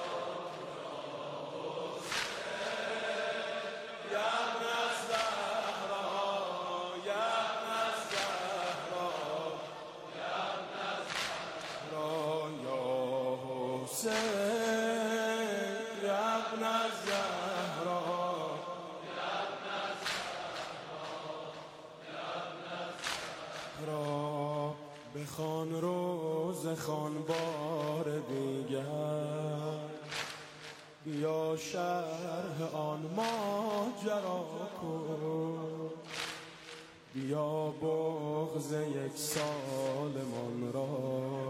یا ابن الزهرا، یا ابن الزهرا، یا ابن الزهرا. یا حسین یا ابن الزهرا، یا ابن الزهرا، یا ابن الزهرا. بخوان روز خوان بار دیگر، بیا شرح آن ماجرا کن. بیا بغض یک سالمان را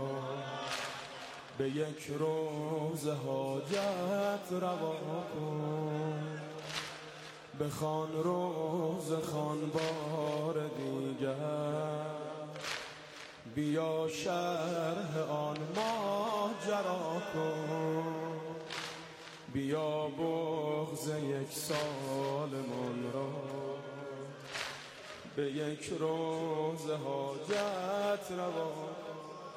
به یک روز حاجت روا کن. بخوان روز خوان بار دیگر، بیا شرح آن ماجرا کن. بیا بغض یک سالمان را به یک روز حاجت روا کن.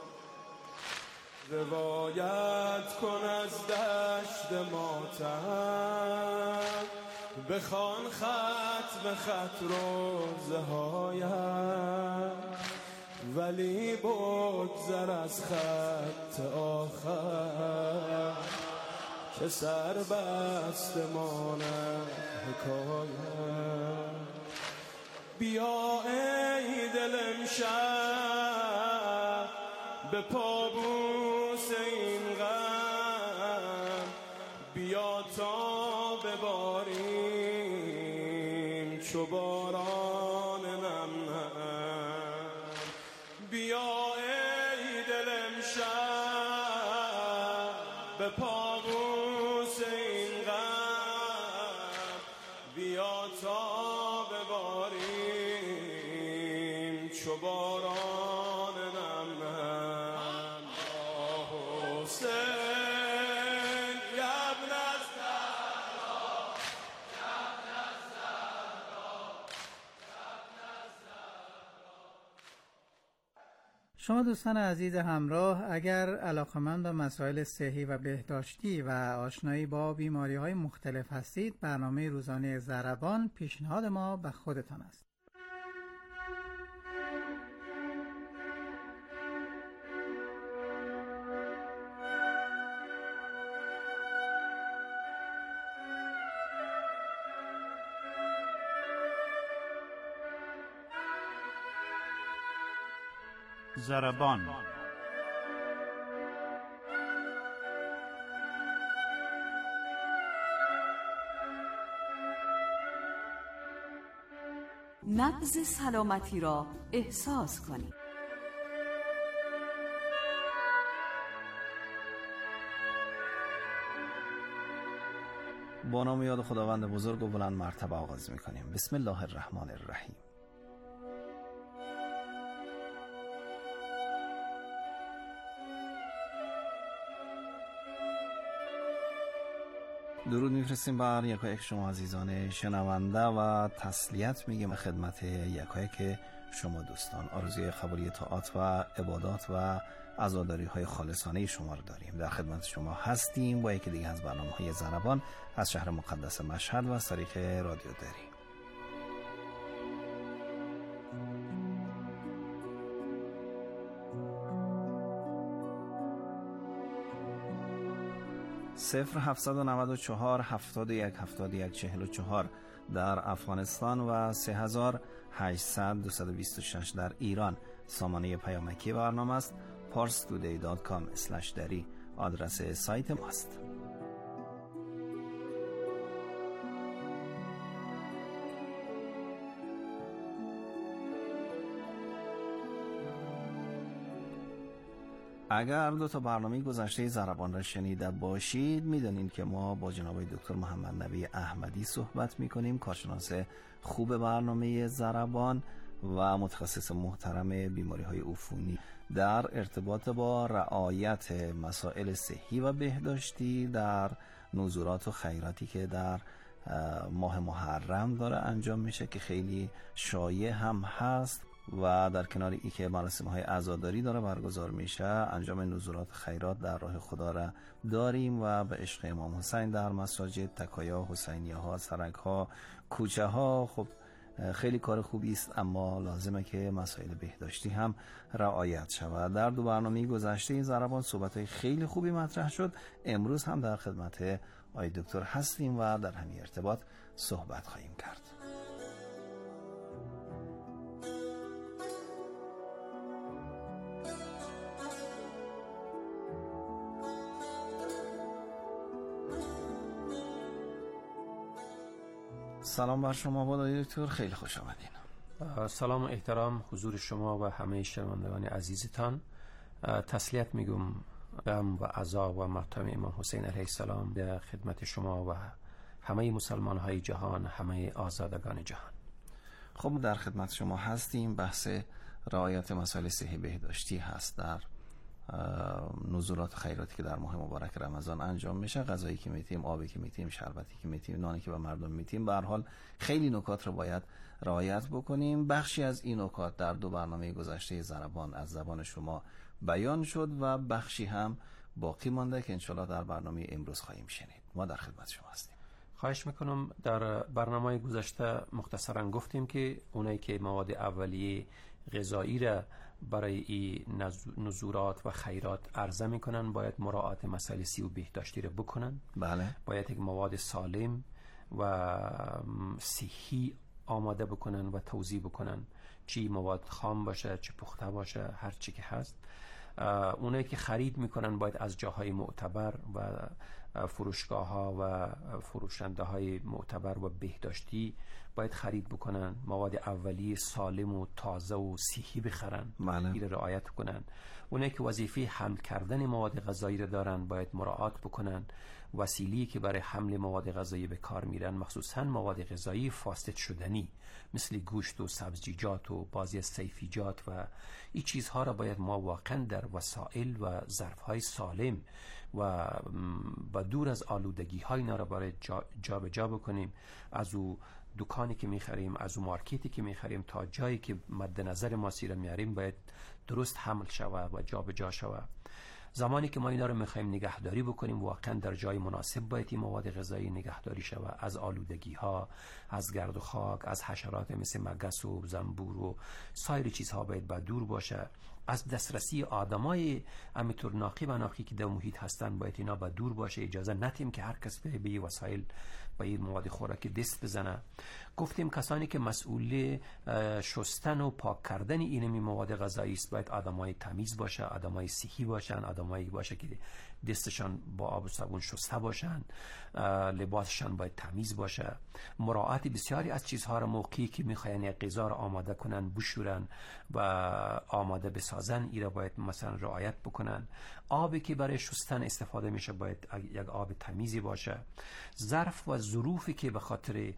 روایت کن از دشت ماتم، بخوان خط به خط روزهایم، ولی بگذر از خط آخر که سر بست مانم حکایم. بیا ای دل امشب به پابوس این غم، بیا تا بباریم چو باران نم نم. بیا ای دل امشب به پابوس چو باران نم نم حسین ابن الزهرا شما دوستان عزیز همراه، اگر علاقه‌مند به مسائل صحی و بهداشتی و آشنایی با بیماری‌های مختلف هستید، برنامه روزانه ضربان پیشنهاد ما به خودتان است. ضربان. نبض سلامتی را احساس کنید. با نام یاد خداوند بزرگ و بلند مرتبه آغاز می‌کنیم. بسم الله الرحمن الرحیم. درود میفرستیم بر یکایک شما عزیزان شنونده و تسلیت میگیم خدمت یکایک شما دوستان. آرزوی قبولی طاعات و عبادات و عزاداری های خالصانه شما رو داریم. در خدمت شما هستیم با یکی دیگه از برنامه های ضربان از شهر مقدس مشهد و از طریق رادیو دری. صفر 794 71 71 44 در افغانستان و 3800 226 در ایران سامانه پیامکی برنامه است. parstoday.com/dari آدرس سایت ماست. اگر دو تا برنامه گذشته ضربان را شنیده باشید میدونید که ما با جناب دکتر محمد نبی احمدی صحبت میکنیم، کارشناس خوب برنامه ضربان و متخصص محترم بیماری های عفونی در ارتباط با رعایت مسائل صحی و بهداشتی در نزورات و خیراتی که در ماه محرم داره انجام میشه که خیلی شایع هم هست و در کنار ای که مراسم های عزاداری داره برگزار میشه، انجام نزورات خیرات در راه خدا را داریم و به عشق امام حسین در مساجد، تکایا، حسینیه ها، سرک ها، کوچه ها. خب خیلی کار خوبی است، اما لازمه که مسائل بهداشتی هم رعایت شود. در دو برنامه گذشته این ضربان صحبت های خیلی خوبی مطرح شد. امروز هم در خدمت آقای دکتر هستیم و در همین ارتباط صحبت خواهیم کرد. سلام بر شما با دکتر، خیلی خوش آمدین. سلام و احترام حضور شما و همه شنوندگان عزیزتان. تسلیت میگم غم و عزا و ماتم امام حسین علیه السلام در خدمت شما و همه مسلمان های جهان، همه آزادگان جهان. خب در خدمت شما هستیم. بحث رعایت مسائل صحی بهداشتی هست در نزولات خیراتی که در ماه مبارک رمضان انجام میشه. غذایی که میتیم، آبی که میتیم، شربتی که میتیم، نانی که به مردم میتیم، به هر حال خیلی نکات رو باید رعایت بکنیم. بخشی از این نکات در دو برنامه گذشته ضربان از زبان شما بیان شد و بخشی هم باقی مانده که انشالله در برنامه امروز خواهیم شنید. ما در خدمت شما هستیم. خواهش میکنم. در برنامه گذشته مختصرا گفتیم که اونایی که مواد اولیه غذایی را برای این نزورات و خیرات عرضه میکنن باید مراعات مسائل صحی و بهداشتی را بکنن. بله. باید یک مواد سالم و صحی آماده بکنن و توزیع بکنن، چی مواد خام باشه، چی پخته باشه، هر چی که هست. اونایی که خرید میکنن باید از جاهای معتبر و فروشگاه ها و فروشنده های معتبر و بهداشتی باید خرید بکنن، مواد اولیه سالم و تازه و صحی بخرن، این رعایت کنن. اونایی که وظیفه حمل کردن مواد غذایی رو دارن باید مراعات بکنن. وسیله‌ای که برای حمل مواد غذایی به کار میرن، مخصوصا مواد غذایی فاسد شدنی مثل گوشت و سبزیجات و بعضی از سیفیجات و این چیزها را باید ما واقعا در وسایل و ظرف‌های سالم و دور از آلودگی‌های اینا را برای جابجا بکنیم. از او دکانی که می‌خریم، از او مارکتی که می‌خریم تا جایی که مد نظر ما سیر میاریم باید درست حمل شود و جابجا شود. زمانی که ما اینا رو می‌خوایم نگهداری بکنیم، واقعا در جای مناسب باید این مواد غذایی نگهداری شود. از آلودگی‌ها، از گرد و خاک، از حشرات مثل مگس و زنبور و سایر چیزها باید دور باشه. از دسترسی آدمای همینطور ناقی که در محیط هستن باید اینا دور باشه. اجازه ندیم که هر کس به وسایل و این مواد خوراکی دست بزنه. گفتیم کسانی که مسئول شستن و پاک کردن این مواد غذایی است باید آدمای تمیز باشه، آدمای صحی باشن، آدمایی باشه که دستشان با آب و صابون شسته باشن، لباسشان باید تمیز باشه. مراعات بسیاری از چیزها را موقعی که میخواین غذا را آماده کنن بشورن و آماده بسازن این را باید مثلا رعایت بکنن. آبی که برای شستن استفاده میشه باید یک آب تمیزی باشه. ظرف و ظروفی که به خاطر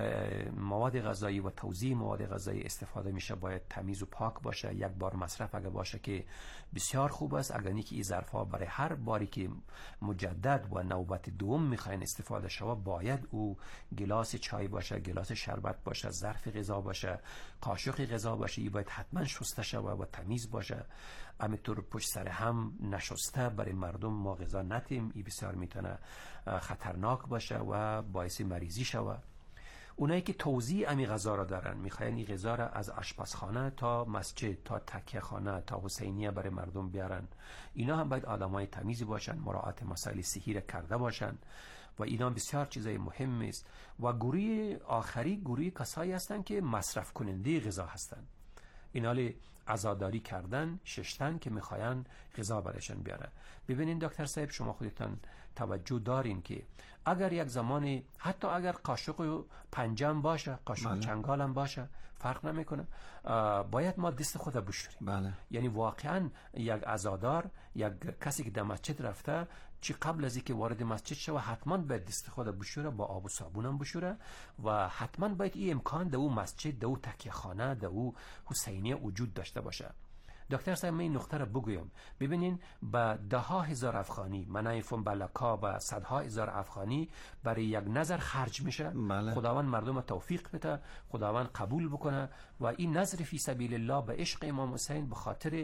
مواد غذایی و توزیع مواد غذایی استفاده میشه باید تمیز و پاک باشه. یک بار مصرف اگه باشه که بسیار خوب است. اگر نه که این ظرف ها برای هر باری که مجدد و نوبت دوم میخواین استفاده شود باید او گلاس چای باشه، گلاس شربت باشه، ظرف غذا باشه، قاشق غذا باشه. این باید حتما شسته شود و تمیز باشه. همینطور پشت سر هم نشسته برای مردم ما غذا ندیم. این بسیار میتونه خطرناک باشه و باعث مریضی شود. اونایی که توزیع امی غذا را دارن میخواین این غذا را از آشپزخانه تا مسجد تا تکیه خانه تا حسینیه برای مردم بیارن. اینا هم باید آدمای تمیزی باشن، مراعات مسائل صحی را کرده باشن و اینا بسیار چیزای مهم است. و گروه آخری گروه کسایی هستن که مصرف کننده غذا هستن. اینا عزاداری کردن، ششتن که میخواین غذا برایشان بیاره. ببینین دکتر صاحب شما خودتان توجه دارین که اگر یک زمانی حتی اگر قاشق و پنجم باشه، قاشق چنگال هم باشه، فرق نمیکنه، باید ما دست خود بشوریم. یعنی واقعا یک عزادار، یک کسی که در مسجد رفته چی قبل از اینکه وارد مسجد شود حتما باید دست خود بشوره، با آب و صابون هم بشوره و حتما باید این امکان در او مسجد، در او تکیه خانه، در او حسینیه وجود داشته باشه. دکتر صاحب من این نقطه را بگویم. ببینین با 10,000 افغانی، من نمیفهم بلکا با 100,000 افغانی برای یک نظر خرج میشه. خداوند مردم توفیق بده، خداوند قبول بکنه و این نظر فی سبیل الله به عشق امام حسین به خاطر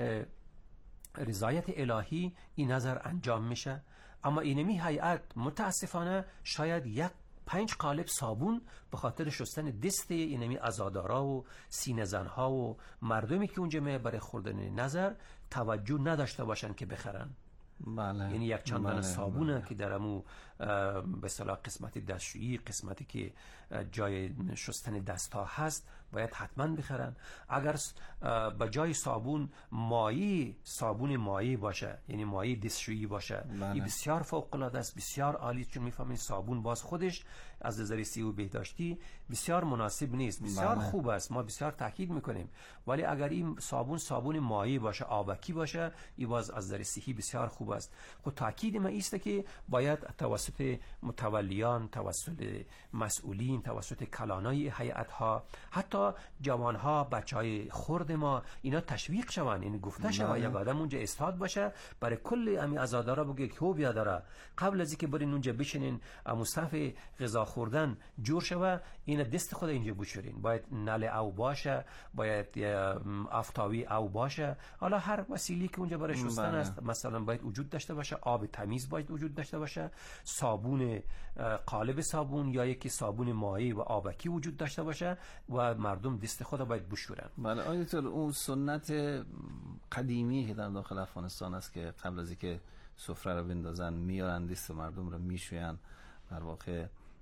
رضایت الهی این نظر انجام میشه. اما اینمی هیئت متاسفانه شاید 5 قالب صابون به خاطر شستن دست اینمی عزادارا و سینه زنها و مردمی که اونجا برای خوردن نظر توجه نداشته باشن که بخرن. یعنی یک چندان صابونه که در امو به اصطلاح قسمت دستشویی، قسمتی که جای شستن دست ها هست باید حتما بخرن. اگر به جای صابون صابون مایی باشه، یعنی مایی دستشویی باشه، این بسیار فوق العاده است، بسیار عالی. چون میفهمین صابون باز خودش از نظر صحی و بهداشتی بسیار مناسب نیست، بسیار خوب است، ما بسیار تاکید میکنیم. ولی اگر این صابون مایی باشه، آبکی باشه، این باز از نظر صحی بسیار خوب است. خود تاکید ما است که باید توسط متولیان، توسط مسئولین، توسط کلانای هیئت ها، حتی جوانها، بچهای خرد ما اینا تشویق شوند. یعنی گفته شود یک آدم اونجا استاد باشه برای کل امی عزادارا بگه که بیا داره قبل از اینکه برین اونجا بشینین مصطف غذا خوردن جور شوه، این دست خود اینجا بشورین. باید نل او باشه، باید آفتابی او باشه، حالا هر وسیلی که اونجا برای شستن است مثلا باید وجود داشته باشه. آب تمیز باید وجود داشته باشه، صابون قالب صابون یا یکی صابون مایی و آبکی وجود داشته باشه و مردم دست خود باید بشورن. بله آیت‌الله، اون سنت قدیمی که در داخل افغانستان است که قبل از اینکه سفره رو بندازن میارن دست مردم رو میشوین، در واقع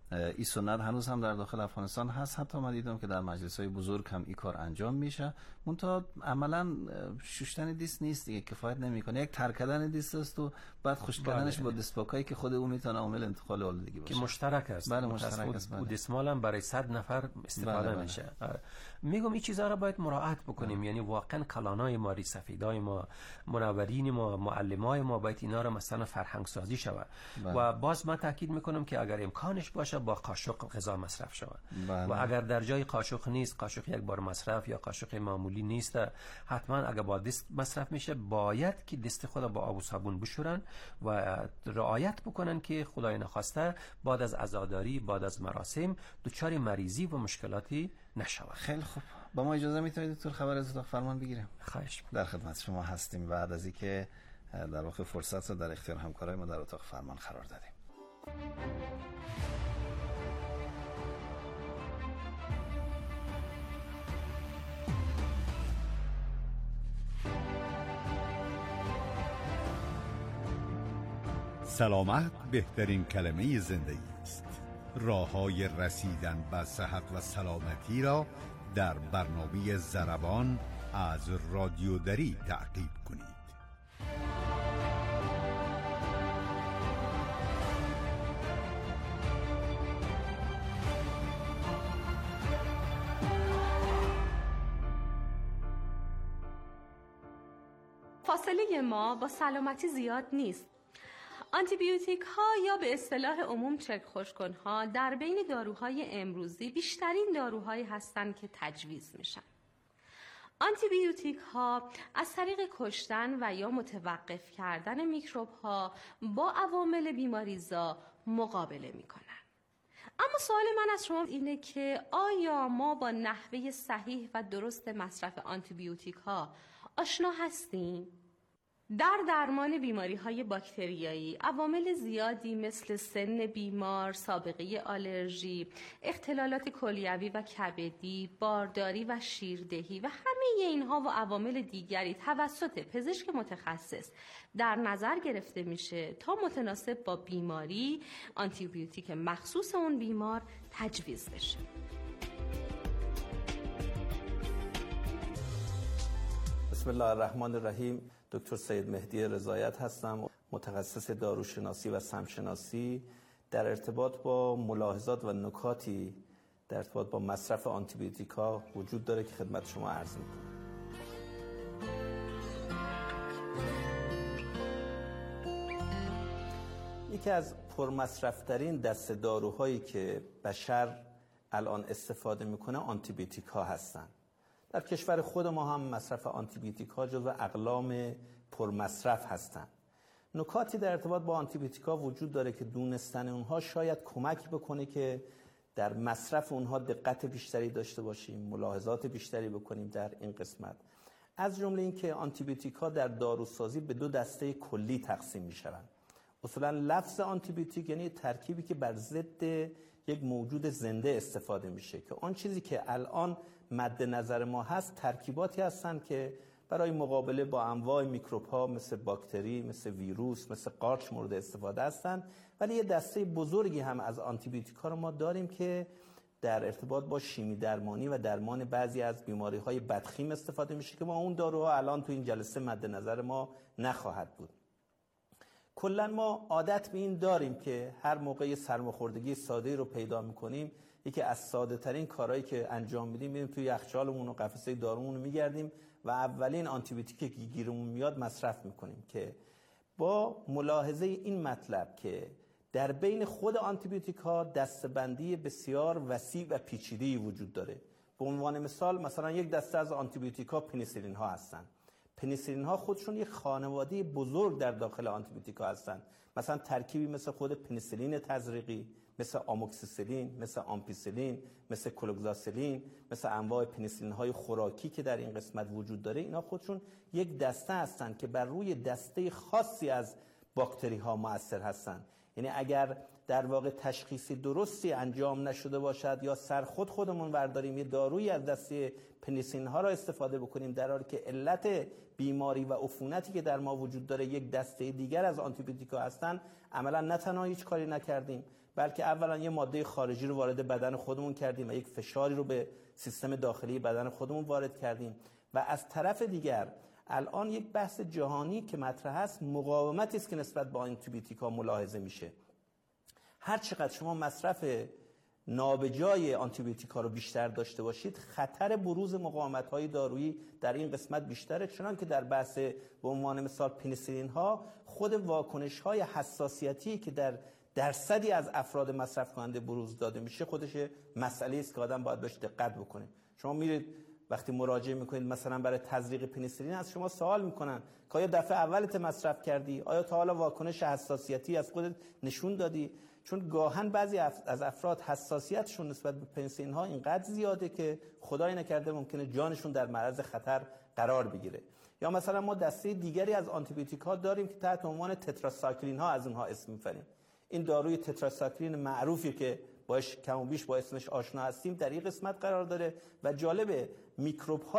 این سنت هنوز هم در داخل افغانستان هست. حتی من دیدم که در مجلس‌های بزرگ هم این کار انجام میشه، منتها عملاً شستن دیست نیست دیگه، کفایت نمیکنه. یک ترک کردن دیست است و بعد خشک کردنش با دستپاکایی که خود او میتونه عامل انتقال آلودگی باشه، که مشترک است. بله مشترک است. و دستمال هم برای 100 نفر استفاده میشه. میگم این چیزا رو باید مراعات بکنیم. یعنی واقعا کلانای ما، ریسفیدای ما، منورین ما، معلمای ما باید اینا رو مثلا فرهنگ سازی شود. و باز من تاکید میکنم که اگر امکانش باشه با قاشق غذا مصرف شود. و اگر در جای قاشق نیست، قاشق یک بار مصرف یا قاشق معمولی نیست، حتما اگر با دست مصرف میشه باید که دست خود با آب و صابون بشورن و رعایت بکنن که خدای نخواسته بعد از عزاداری، بعد از مراسم دچار مریضی و مشکلاتی نشود. خیلی خوب، با ما اجازه میتونید دکتر خبر از اتاق فرمان بگیریم؟ خواهش در خدمت شما هستیم بعد از اینکه در واقع فرصت رو در اختیار همکارای ما در اتاق فرمان قرار دادیم. سلامت بهترین کلمه زندگی است. راه‌های رسیدن به صحت و سلامتی را در برنامه ضربان از رادیو دری تعقیب کنید. فاصله ما با سلامتی زیاد نیست. آنتیبیوتیک ها یا به اصطلاح عموم چرک خشک‌کن ها در بین داروهای امروزی بیشترین داروهایی هستند که تجویز میشن. آنتیبیوتیک ها از طریق کشتن و یا متوقف کردن میکروب ها با عوامل بیماریزا مقابله میکنن. اما سوال من از شما اینه که آیا ما با نحوه صحیح و درست مصرف آنتیبیوتیک ها آشنا هستیم؟ در درمان بیماری‌های باکتریایی عوامل زیادی مثل سن بیمار، سابقه آلرژی، اختلالات کلیوی و کبدی، بارداری و شیردهی و همه اینها و عوامل دیگری توسط پزشک متخصص در نظر گرفته میشه تا متناسب با بیماری آنتیبیوتیک مخصوص اون بیمار تجویز بشه. بسم الله الرحمن الرحیم. دکتر سید مهدی رضایت هستم، متخصص داروشناسی و سمشناسی. در ارتباط با ملاحظات و نکاتی در ارتباط با مصرف آنتیبیوتیکا وجود داره که خدمت شما عرض می‌کنم. یکی از پرمصرف‌ترین دسته داروهایی که بشر الان استفاده میکنه آنتیبیوتیکا هستن. در کشور خود ما هم مصرف آنتیبیوتیکا جزو اقلام پرمصرف هستند. نکاتی در ارتباط با آنتیبیوتیکا وجود داره که دونستن اونها شاید کمک بکنه که در مصرف اونها دقت بیشتری داشته باشیم، ملاحظات بیشتری بکنیم در این قسمت. از جمله این که آنتیبیوتیکا در داروسازی به دو دسته کلی تقسیم میشوند. اصولا لفظ آنتیبیوتیک یعنی ترکیبی که بر ضد یک موجود زنده استفاده میشه، که آن چیزی که الان مد نظر ما هست ترکیباتی هستند که برای مقابله با انواع میکروب ها مثل باکتری، مثل ویروس، مثل قارچ مورد استفاده هستند. ولی یه دسته بزرگی هم از آنتیبیوتیکا رو ما داریم که در ارتباط با شیمی درمانی و درمان بعضی از بیماری های بدخیم استفاده میشه که ما اون داروها الان تو این جلسه مد نظر ما نخواهد بود. کلا ما عادت به این داریم که هر موقع سرماخوردگی ساده رو پیدا میکنیم، یکی از ساده ترین کارهایی که انجام میدیم میریم توی یخچالمون و قفسه دارومون رو میگردیم و اولین آنتیبیوتیکی که گیرمون میاد مصرف میکنیم، که با ملاحظه این مطلب که در بین خود آنتیبیوتیک‌ها دسته‌بندی بسیار وسیع و پیچیده‌ای وجود داره. به عنوان مثلا یک دسته از آنتیبیوتیک‌ها پنیسیلین ها هستن. پنیسیلین ها خودشون یک خانواده بزرگ در داخل آنتیبیوتیکا هستن. مثلا ترکیبی مثل خود پنیسیلین تزریقی، مثل آموکسیسیلین، مثل آمپیسیلین، مثل کلوگزاسیلین، مثل انواع پنیسیلین های خوراکی که در این قسمت وجود داره، اینا خودشون یک دسته هستن که بر روی دسته خاصی از باکتری ها مؤثر هستن. یعنی اگر در واقع تشخیصی درستی انجام نشده باشد یا خودمون برداریم یه دارویی از دسته پنیسیلین ها را استفاده بکنیم، در حالی که علت بیماری و عفونتی که در ما وجود داره یک دسته دیگر از آنتیبیوتیکا هستن، عملا نه تنها هیچ کاری نکردیم، بلکه اولا یه ماده خارجی رو وارد بدن خودمون کردیم و یک فشاری رو به سیستم داخلی بدن خودمون وارد کردیم و از طرف دیگر الان یک بحث جهانی که مطرح است مقاومتی است که نسبت به آنتیبیوتیکا ملاحظه میشه. هر چقدر شما مصرف نابجای آنتیبیوتیکا رو بیشتر داشته باشید خطر بروز مقاومت‌های دارویی در این قسمت بیشتره، چنان که در بحث به عنوان مثال پنیسیلین ها خود واکنش‌های حساسیتی که در درصدی از افراد مصرف کننده بروز داده میشه خودش مسئله است که آدم باید بهش دقت بکنه. شما میرید وقتی مراجعه میکنید مثلا برای تزریق پنیسیلین از شما سوال میکنن که آیا دفعه اولت مصرف کردی؟ آیا تا حالا واکنش حساسیتی از خودت نشون دادی؟ چون گاهن بعضی از افراد حساسیتشون نسبت به پنیسیلین ها اینقدر زیاده که خدای نکرده ممکنه جانشون در معرض خطر قرار بگیره. یا مثلا ما دسته دیگری از آنتیبیوتیک ها داریم که تحت عنوان تتراسایکلین ها از اونها اسم می‌بریم. این داروی تتراسایکلین معروفی که باش کم و بیش با اسمش آشنا هستیم در این قسمت قرار داره و جالبه میکروب